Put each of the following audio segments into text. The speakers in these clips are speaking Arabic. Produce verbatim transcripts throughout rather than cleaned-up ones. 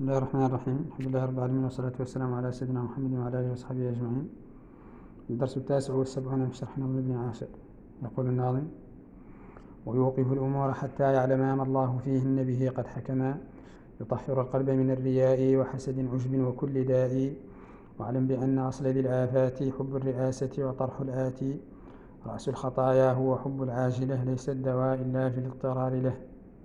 الله الرحمن الرحيم. الحمد لله رب العالمين، والصلاة والسلام على سيدنا محمد وعلى آله وصحبه أجمعين. الدرس التاسع والسبعون من شرح نظم ابن عاشر. يقول الناظم: ويوقف الأمور حتى يعلم ما الله فيهن به قد حكما، يطهر القلب من الرياء وحسد عجب وكل داء، واعلم بأن أصل ذي الآفات حب الرئاسة وطرح الآتي، رأس الخطايا هو حب العاجلة، ليس الدواء إلا في الاضطرار له.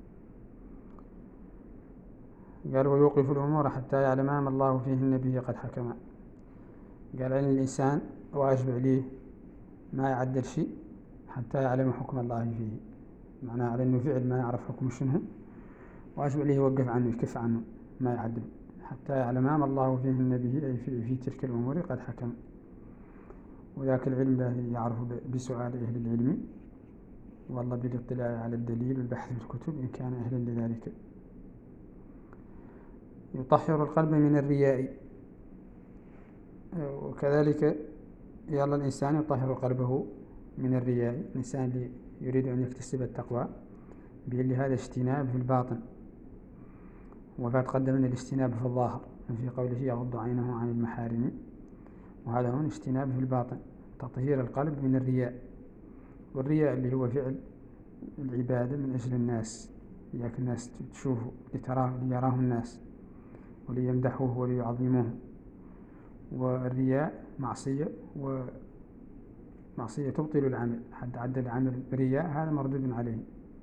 قال: ويوقف الأمور حتى يعلم ما الله فيهن به قد حكما. قال أن الإنسان واجب عليه ما يعدل شيء حتى يعلم حكم الله فيه، معناه على أنه فعل ما يعرف حكم شنه، واجب عليه يوقف عنه، يكف عنه، ما يعدل حتى يعلم ما الله فيهن به، أي في, في تلك الأمور قد حكم. وذاك العلم لا يعرف بسؤال أهل العلم، والله بالاطلاع على الدليل والبحث في الكتب إن كان أهلا لذلك. يطهر القلب من الرياء، وكذلك يلا الإنسان يطهر قلبه من الرياء. الإنسان اللي يريد أن يكتسب التقوى بيقول هذا اجتناب في الباطن، وقد قدم أن الاجتناب في الظاهر في قوله يغض عينه عن المحارم، وهذا هو اجتناب في الباطن، تطهير القلب من الرياء. والرياء اللي هو فعل العبادة من أجل الناس، إياك الناس تشوفه لتراه ليراه الناس وليمدحوه وليعظموه. والرياء معصية، ومعصية تبطل العمل، حد عدل العمل برياء هذا مردود عليه.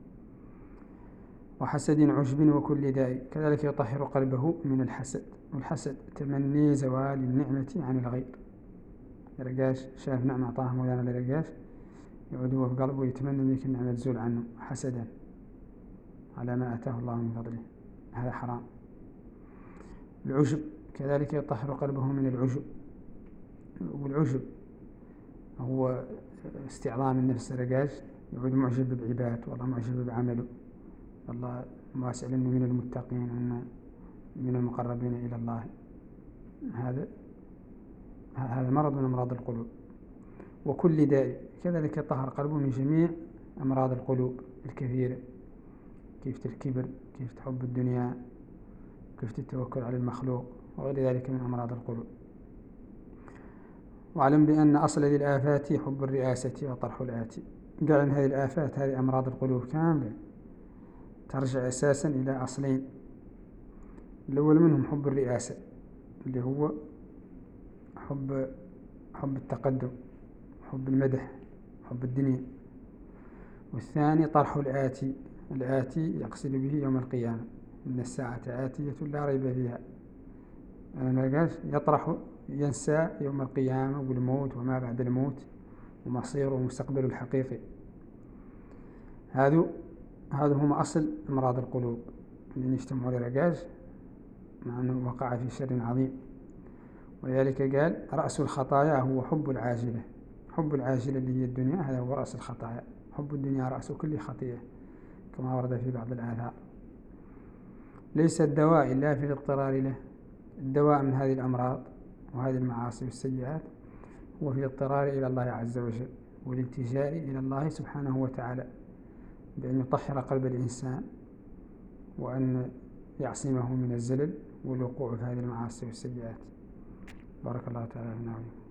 وحسد عجب وكل داء، كذلك يطهر قلبه من الحسد. والحسد تمني زوال النعمة عن الغير، لرقاش شاف نعمة أعطاها مولانا لرقاش يعود هو في قلبه ويتمنى ذيك النعمة تزول عنه حسدا على ما أتاه الله من فضله، هذا حرام. العجب كذلك يطهر قلبه من العجب. والعجب هو استعظام النفس، رقاش يعود معجب بعباد، والله معجب بعمله، والله واسأل أنه من المتقين وأنه من المقربين إلى الله. هذا هذا مرض من أمراض القلوب. وكل داء، كذلك يطهر قلبه من جميع أمراض القلوب الكثيرة، كيف الكبر، كيف حب الدنيا، كيف التوكل على المخلوق، وغير ذلك من أمراض القلوب. واعلم بأن أصل ذي الآفات حب الرئاسة وطرح الآتي. قال أن هذه الآفات، هذه أمراض القلوب كاملة، ترجع أساسا إلى أصلين. الأول منهم حب الرئاسة، اللي هو حب حب التقدم، حب المدح، حب الدنيا. والثاني طرح الآتي، الآتي يقصد به يوم القيامة، إن الساعة آتية لا ريب فيها. أنا يطرح ينسى يوم القيامة والموت وما بعد الموت ومصيره ومستقبله الحقيقي. هذا هذا هم أصل أمراض القلوب اللي يجتمعوا لرقاش، مع أنه وقع في شر عظيم. ولذلك قال رأس الخطايا هو حب العاجلة. حب العاجلة اللي هي الدنيا، هذا هو رأس الخطايا. حب الدنيا رأس كل خطيئة كما ورد في بعض الآثار. ليس الدواء إلا في الاضطرار له. الدواء من هذه الأمراض وهذه المعاصي والسيئات هو في الاضطرار إلى الله عز وجل، والالتجاء إلى الله سبحانه وتعالى بأن يطهر قلب الإنسان، وأن يعصمه من الزلل والوقوع في هذه المعاصي والسيئات. بارك الله تعالى فينا وفيكم.